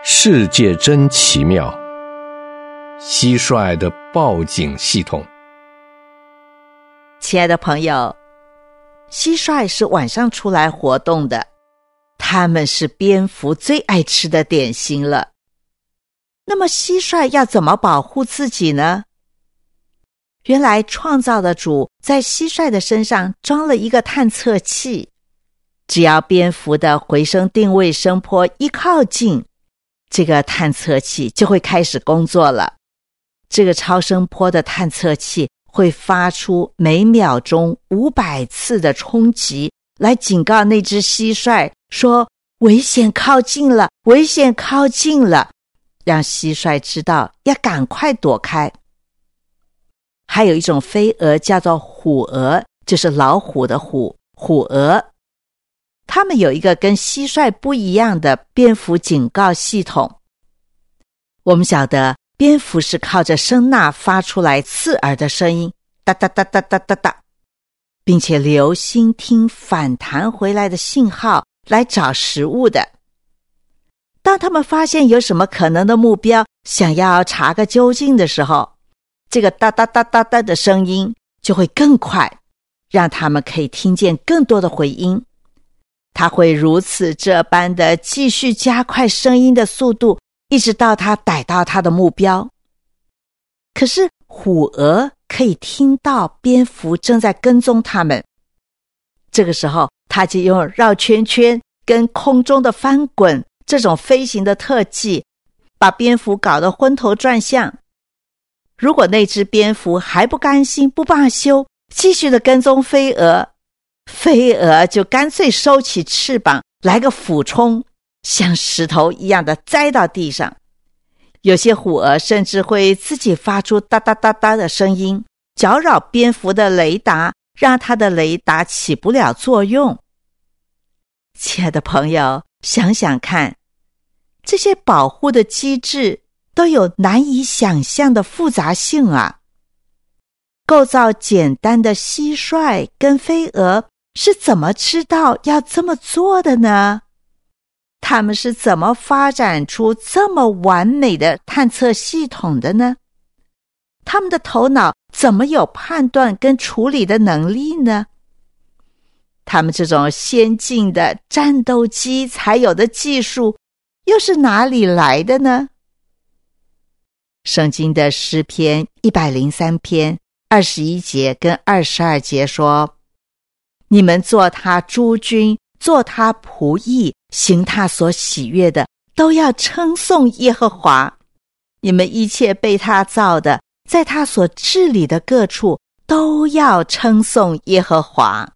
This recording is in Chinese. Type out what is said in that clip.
世界真奇妙，蟋蟀的报警系统。 亲爱的朋友，蟋蟀是晚上出来活动的，它们是蝙蝠最爱吃的点心了。那么蟋蟀要怎么保护自己呢？原来创造的主在蟋蟀的身上装了一个探测器，只要蝙蝠的回声定位声波一靠近，这个探测器就会开始工作了。这个超声波的探测器会发出每秒钟500次的冲击，来警告那只蟋蟀说危险靠近了，危险靠近了，让蟋蟀知道要赶快躲开。还有一种飞蛾叫做虎蛾，就是老虎的虎，虎蛾。它们有一个跟蟋蟀不一样的蝙蝠警告系统。我们晓得蝙蝠是靠着声呐发出来刺耳的声音，哒哒哒哒哒哒哒，并且留心听反弹回来的信号来找食物的。当他们发现有什么可能的目标，想要查个究竟的时候，这个哒哒哒哒哒的声音就会更快，让他们可以听见更多的回音。它会如此这般的继续加快声音的速度，一直到它逮到它的目标。可是虎蛾可以听到蝙蝠正在跟踪它们，这个时候它就用绕圈圈跟空中的翻滚这种飞行的特技，把蝙蝠搞得昏头转向。如果那只蝙蝠还不甘心不罢休，继续的跟踪飞蛾，飞蛾就干脆收起翅膀来个俯冲，像石头一样的栽到地上。有些虎蛾甚至会自己发出哒哒哒哒的声音，搅扰蝙蝠的雷达，让它的雷达起不了作用。亲爱的朋友，想想看，这些保护的机制都有难以想象的复杂性啊！构造简单的蟋蟀跟飞蛾是怎么知道要这么做的呢？他们是怎么发展出这么完美的探测系统的呢？他们的头脑怎么有判断跟处理的能力呢？他们这种先进的战斗机才有的技术又是哪里来的呢？圣经的诗篇103篇21节跟22节说，你们做他诸军，做他仆役，行他所喜悦的，都要称颂耶和华。你们一切被他造的，在他所治理的各处，都要称颂耶和华。